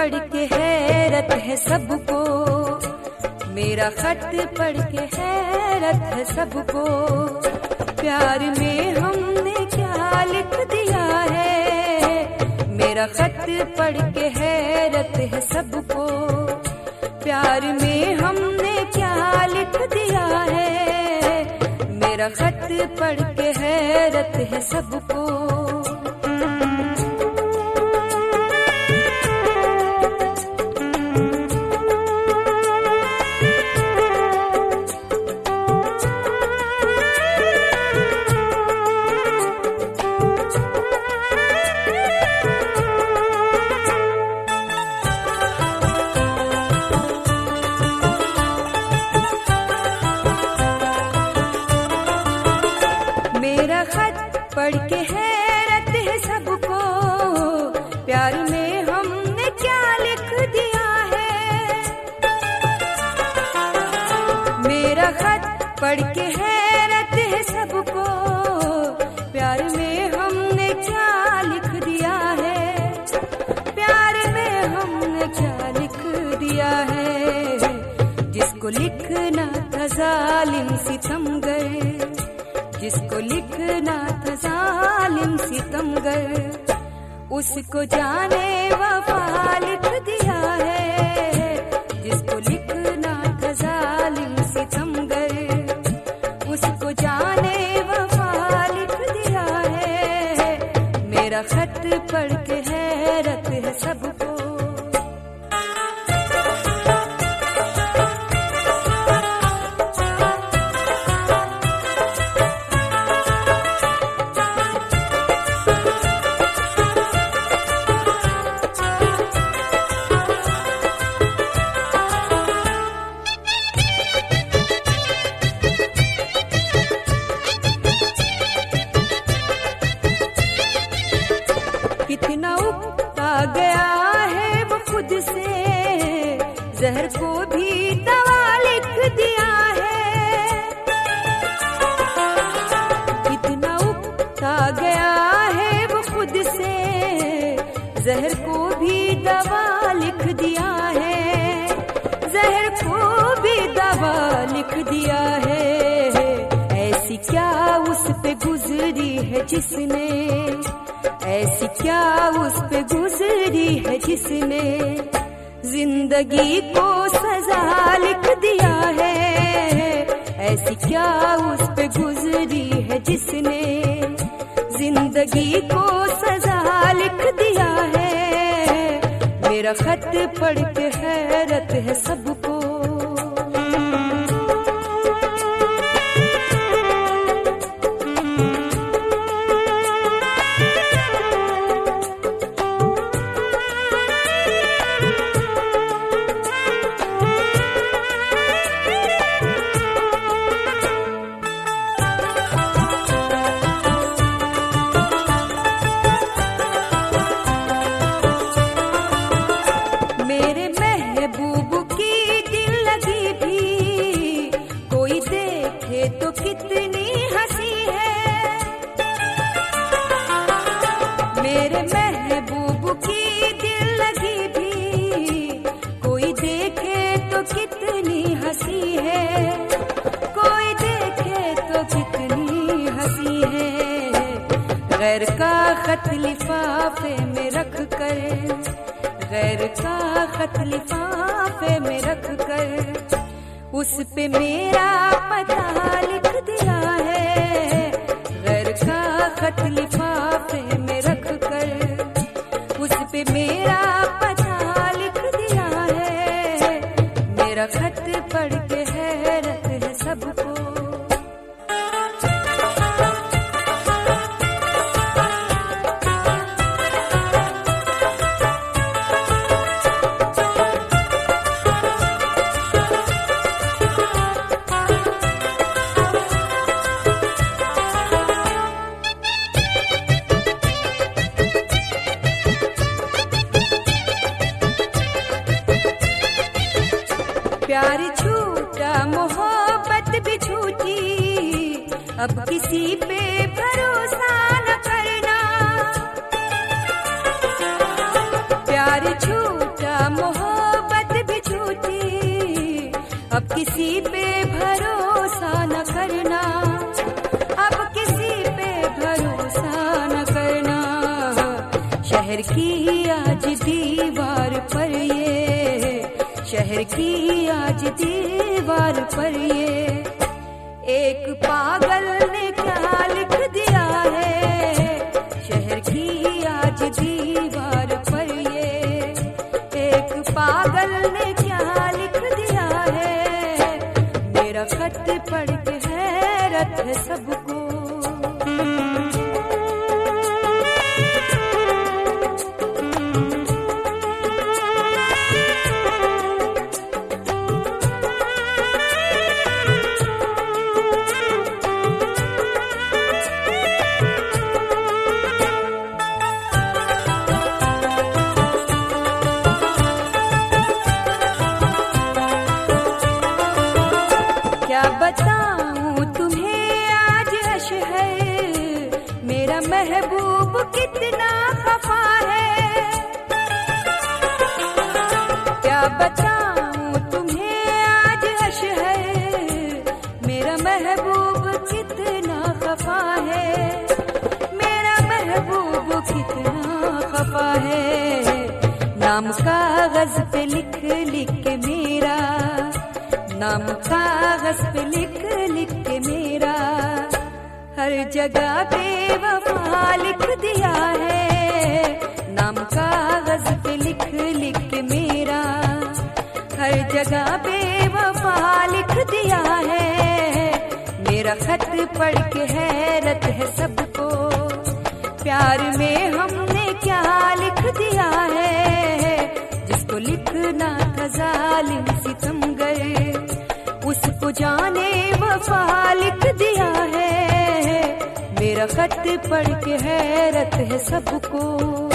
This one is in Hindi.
पढ़ के हैरत है सबको, मेरा खत पढ़ के हैरत है सबको। प्यार में हमने क्या लिख दिया है, मेरा खत पढ़ के हैरत है सबको। प्यार में हमने क्या लिख दिया है, मेरा खत पढ़ के हैरत है सबको। मेरा खत पढ़ के हैरत है सबको, प्यार में हमने क्या लिख दिया है। मेरा खत पढ़ के हैरत है सबको, प्यार में हमने क्या लिख दिया है। प्यार में हमने क्या लिख दिया है, जिसको लिखना था जालिम सितमगर, जिसको लिखना था जालिम सितमगर, उसको जाने वफा लिख दिया है। जिसको लिखना था जालिम सितमगर, उसको जाने वफा लिख दिया है। मेरा खत पढ़ के हैरत है सबको। कितना उगता गया है वो खुद से, जहर को भी दवा लिख दिया है। कितना उगता गया है वो खुद से, जहर को भी दवा लिख दिया है। जहर को भी दवा लिख दिया है। ऐसी क्या उस पे गुजरी है जिसने, ऐसी क्या उस पे गुजरी है जिसने जिंदगी को सजा लिख दिया है। ऐसी क्या उस पे गुजरी है जिसने जिंदगी को सजा लिख दिया है। मेरा खत पढ़ के हैरत है सबको। मेरे महबूब की दिल लगी भी कोई देखे तो कितनी हंसी है। मेरे महबूब की दिल लगी भी कोई देखे तो कितनी हंसी है। कोई देखे तो कितनी हंसी है। गैर का खत लिफाफे में रख कर, गैर का खत लिफाफे में रख कर, उस पे मेरा पता लिख दिया है। गैर का खत लिफाफे में रख कर, उस पे मेरा पता लिख दिया है। मेरा खत पढ़ के हैरत है सबको। प्यार छूटा मोहब्बत भी छूटी, अब किसी पे भरोसा न करना। प्यार छूटा किसी पे भरोसा न करना, अब किसी पे भरोसा न करना। शहर की आज दीवार पर ये, शहर की आज दीवार पर ये एक पागल ने क्या लिख दिया है। शहर की आज दीवार पर ये एक पागल ने क्या लिख दिया है। मेरा खत पढ़ के हैरत है सबको। क्या बताऊं तुम्हें आज हश है, मेरा महबूब कितना खफा है। क्या बताऊं तुम्हें आज हश है, मेरा महबूब कितना खफा है। मेरा महबूब कितना खफा है। नाम कागज पे लिख लिख के मेरा, नाम कागज पे लिख लिख के मेरा हर जगह बेवफा लिख दिया है। नाम कागज पे लिख लिख के मेरा हर जगह बेवफा लिख दिया है। मेरा खत पढ़ के हैरत है सबको। प्यार में हमने क्या लिख दिया है। जिसको लिखना था जालिम सितमगर, उसको जाने वफा लिख दिया है। मेरा खत पढ़ के हैरत है सबको।